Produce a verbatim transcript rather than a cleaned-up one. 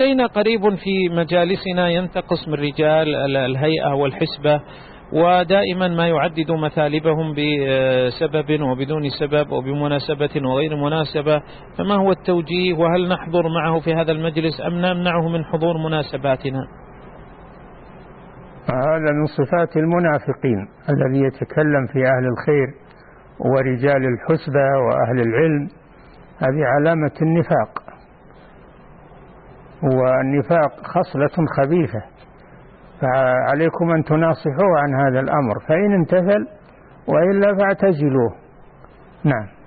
لدينا قريب في مجالسنا ينتقص من رجال الهيئة والحسبة، ودائما ما يعدد مثالبهم بسبب وبدون سبب وبمناسبة وغير مناسبة، فما هو التوجيه؟ وهل نحضر معه في هذا المجلس أم نمنعه من حضور مناسباتنا؟ هذا من صفات المنافقين، الذي يتكلم في أهل الخير ورجال الحسبة وأهل العلم، هذه علامة النفاق، والنفاق خصلة خبيثة، فعليكم أن تناصحوا عن هذا الأمر، فإن امتثل وإلا فاعتزلوه. نعم.